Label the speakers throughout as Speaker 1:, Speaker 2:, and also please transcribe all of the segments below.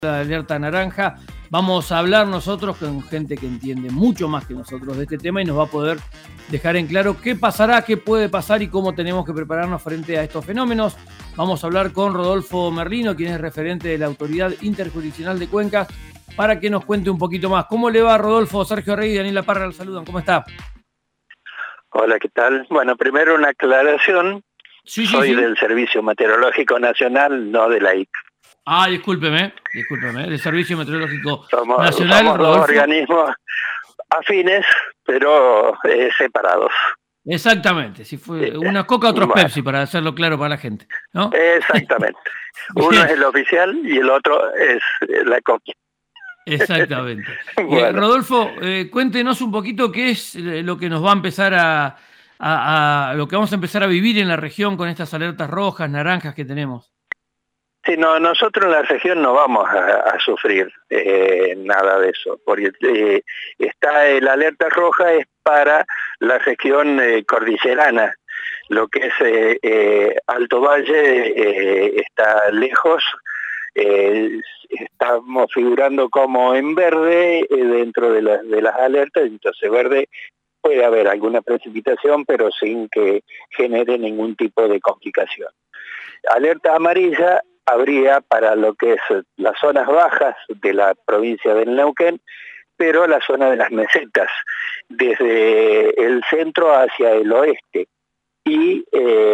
Speaker 1: La alerta naranja. Vamos a hablar nosotros con gente que entiende mucho más que nosotros de este tema y nos va a poder dejar en claro qué pasará, qué puede pasar y cómo tenemos que prepararnos frente a estos fenómenos. Vamos a hablar con Rodolfo Merlino, quien es referente de la Autoridad Interjurisdiccional de Cuencas, para que nos cuente un poquito más. ¿Cómo le va, Rodolfo? Sergio Rey y Daniela Parra lo saludan. ¿Cómo está?
Speaker 2: Hola, ¿qué tal? Bueno, primero una aclaración. Soy del Servicio Meteorológico Nacional, no de la IC.
Speaker 1: Ah, discúlpeme, del Servicio Meteorológico Nacional.
Speaker 2: Somos dos organismos afines, pero separados.
Speaker 1: Exactamente, si fue una Coca, otros bueno. Pepsi, para hacerlo claro para la gente, ¿no?
Speaker 2: Exactamente. Uno es el oficial y el otro es la Coca.
Speaker 1: Exactamente. Bueno. Rodolfo, cuéntenos un poquito qué es lo que nos va a empezar lo que vamos a empezar a vivir en la región con estas alertas rojas, naranjas que tenemos.
Speaker 2: Sí, no, nosotros en la región no vamos a sufrir nada de eso, porque está la alerta roja es para la región cordillerana, lo que es Alto Valle está lejos, estamos figurando como en verde dentro de las alertas, entonces verde puede haber alguna precipitación, pero sin que genere ningún tipo de complicación. Alerta amarilla habría para lo que es las zonas bajas de la provincia del Neuquén, pero la zona de las mesetas, desde el centro hacia el oeste. Y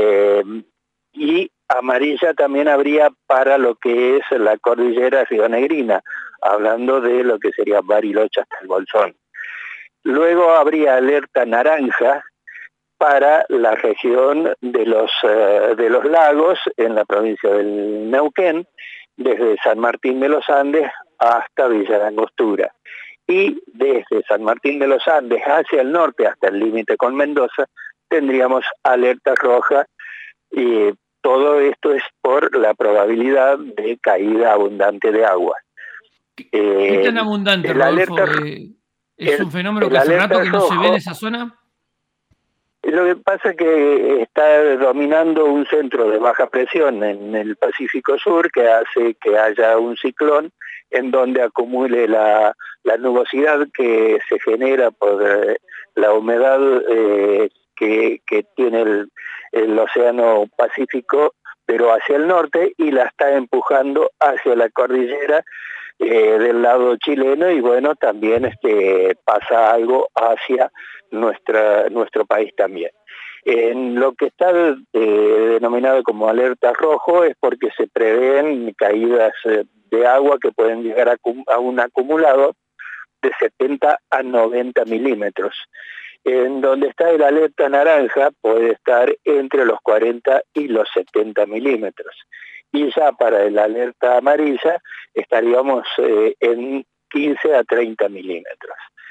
Speaker 2: amarilla también habría para lo que es la cordillera rionegrina, hablando de lo que sería Bariloche hasta el Bolsón. Luego habría alerta naranja para la región de los lagos en la provincia del Neuquén, desde San Martín de los Andes hasta Villa La Angostura. Y desde San Martín de los Andes hacia el norte, hasta el límite con Mendoza, tendríamos alerta roja, y todo esto es por la probabilidad de caída abundante de agua.
Speaker 1: ¿Qué tan abundante, Rodolfo? ¿Es un fenómeno que hace rato que no se ve en esa zona?
Speaker 2: Lo que pasa es que está dominando un centro de baja presión en el Pacífico Sur que hace que haya un ciclón en donde acumule la nubosidad que se genera por la humedad que tiene el Océano Pacífico, pero hacia el norte, y la está empujando hacia la cordillera del lado chileno, y bueno, también pasa algo hacia nuestro país también. En lo que está denominado como alerta rojo es porque se prevén caídas de agua que pueden llegar a un acumulado de 70 a 90 milímetros. En donde está el alerta naranja puede estar entre los 40 y los 70 milímetros. Y ya para el alerta amarilla estaríamos en 15 a 30 milímetros.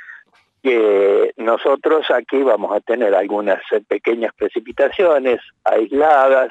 Speaker 2: Nosotros aquí vamos a tener algunas pequeñas precipitaciones aisladas,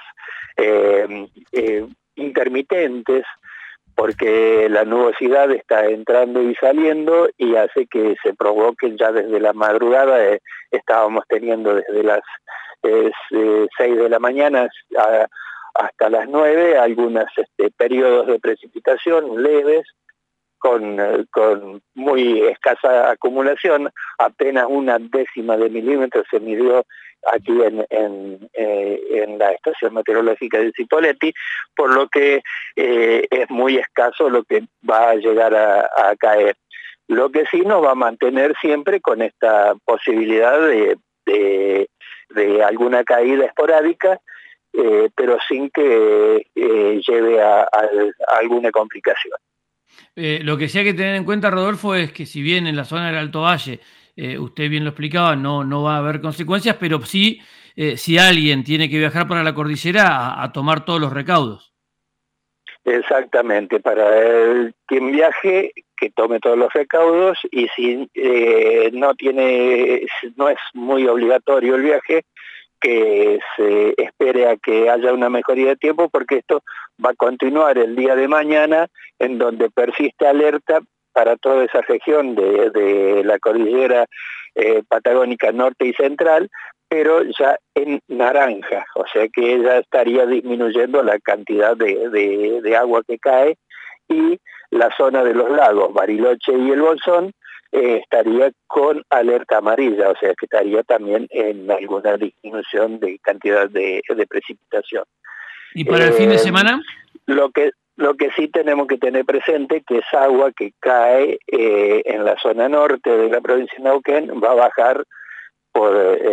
Speaker 2: intermitentes, porque la nubosidad está entrando y saliendo y hace que se provoquen ya desde la madrugada. Estábamos teniendo desde las 6 de la mañana hasta las 9 algunos periodos de precipitación leves, con muy escasa acumulación, apenas 1/10 de milímetro se midió aquí en la estación meteorológica de Cipolletti, por lo que es muy escaso lo que va a llegar a caer. Lo que sí nos va a mantener siempre con esta posibilidad de alguna caída esporádica, pero sin que lleve a alguna complicación.
Speaker 1: Lo que sí hay que tener en cuenta, Rodolfo, es que si bien en la zona del Alto Valle, usted bien lo explicaba, no va a haber consecuencias, pero sí, si alguien tiene que viajar para la cordillera, a tomar todos los recaudos.
Speaker 2: Exactamente, para quien viaje, que tome todos los recaudos, y si no es muy obligatorio el viaje, que se espere a que haya una mejoría de tiempo, porque esto va a continuar el día de mañana, en donde persiste alerta para toda esa región de la cordillera patagónica norte y central, pero ya en naranja, o sea que ya estaría disminuyendo la cantidad de agua que cae, y la zona de los lagos, Bariloche y el Bolsón, estaría con alerta amarilla, o sea que estaría también en alguna disminución de cantidad de precipitación.
Speaker 1: ¿Y para el fin de semana?
Speaker 2: Lo que sí tenemos que tener presente que es agua que cae en la zona norte de la provincia de Neuquén, va a bajar por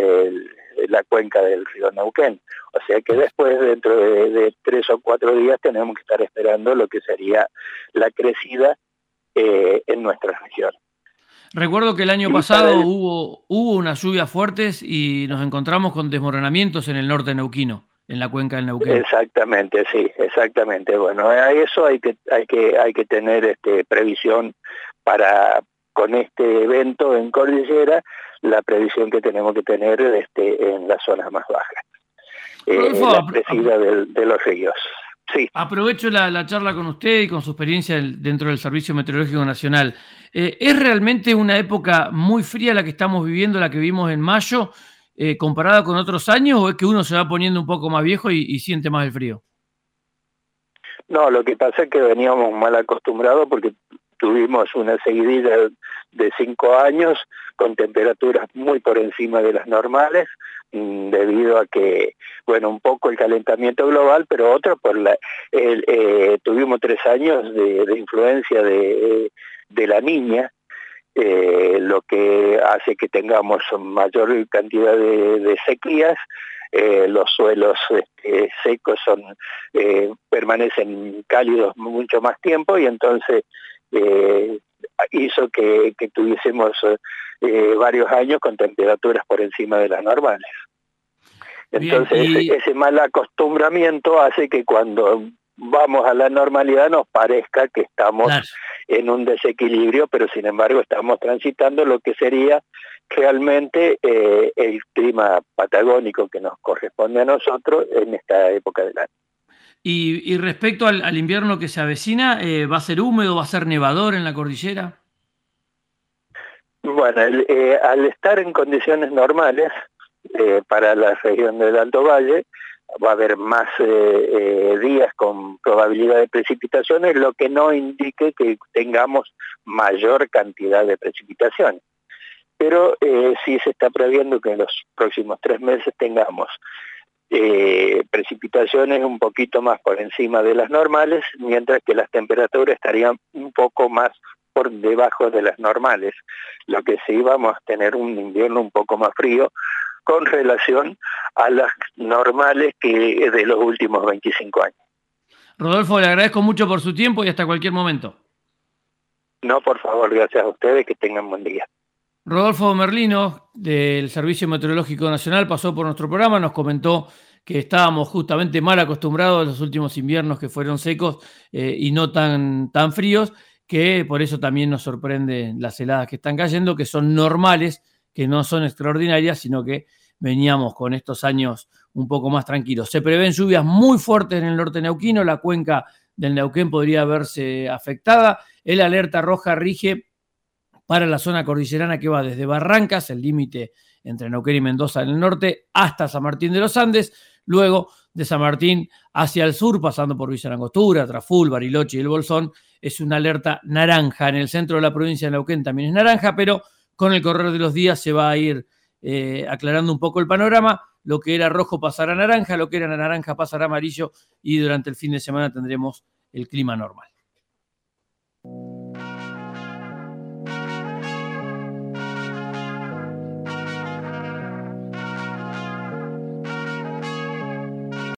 Speaker 2: la cuenca del río Neuquén. O sea que después, dentro de 3 o 4 días, tenemos que estar esperando lo que sería la crecida en nuestra región.
Speaker 1: Recuerdo que el año pasado hubo unas lluvias fuertes y nos encontramos con desmoronamientos en el norte neuquino, en la cuenca del Neuquén.
Speaker 2: Exactamente, sí, exactamente. Bueno, a eso hay que tener previsión para, con este evento en cordillera, la previsión que tenemos que tener en las zonas más bajas. La crecida de los ríos. Sí.
Speaker 1: Aprovecho la charla con usted y con su experiencia dentro del Servicio Meteorológico Nacional. ¿Es realmente una época muy fría la que estamos viviendo, la que vimos en mayo, comparada con otros años, o es que uno se va poniendo un poco más viejo y siente más el frío?
Speaker 2: No, lo que pasa es que veníamos mal acostumbrados porque tuvimos una seguidilla de 5 años con temperaturas muy por encima de las normales, debido a que, bueno, un poco el calentamiento global, pero otro por tuvimos 3 años de influencia de la Niña, lo que hace que tengamos mayor cantidad de sequías. Los suelos secos permanecen cálidos mucho más tiempo, y entonces hizo que tuviésemos varios años con temperaturas por encima de las normales. Entonces, ese mal acostumbramiento hace que cuando vamos a la normalidad nos parezca que estamos en un desequilibrio, pero sin embargo estamos transitando lo que sería realmente el clima patagónico que nos corresponde a nosotros en esta época del año.
Speaker 1: Y respecto al invierno que se avecina, ¿va a ser húmedo, va a ser nevador en la cordillera?
Speaker 2: Bueno, al estar en condiciones normales, para la región del Alto Valle, va a haber más días con probabilidad de precipitaciones, lo que no indique que tengamos mayor cantidad de precipitaciones. Pero sí se está previendo que en los próximos 3 meses tengamos precipitaciones un poquito más por encima de las normales, mientras que las temperaturas estarían un poco más por debajo de las normales, lo que sí vamos a tener un invierno un poco más frío con relación a las normales que de los últimos 25 años.
Speaker 1: Rodolfo, le agradezco mucho por su tiempo y hasta cualquier momento.
Speaker 2: No, por favor, gracias a ustedes, que tengan buen día.
Speaker 1: Rodolfo Merlino, del Servicio Meteorológico Nacional, pasó por nuestro programa, nos comentó que estábamos justamente mal acostumbrados a los últimos inviernos que fueron secos y no tan fríos, que por eso también nos sorprenden las heladas que están cayendo, que son normales, que no son extraordinarias, sino que veníamos con estos años un poco más tranquilos. Se prevén lluvias muy fuertes en el norte neuquino, la cuenca del Neuquén podría verse afectada. El alerta roja rige para la zona cordillerana que va desde Barrancas, el límite entre Neuquén y Mendoza en el norte, hasta San Martín de los Andes, luego de San Martín hacia el sur, pasando por Villa Langostura, Traful, Bariloche y el Bolsón, es una alerta naranja. En el centro de la provincia de Neuquén también es naranja, pero con el correr de los días se va a ir aclarando un poco el panorama. Lo que era rojo pasará a naranja, lo que era naranja pasará a amarillo, y durante el fin de semana tendremos el clima normal.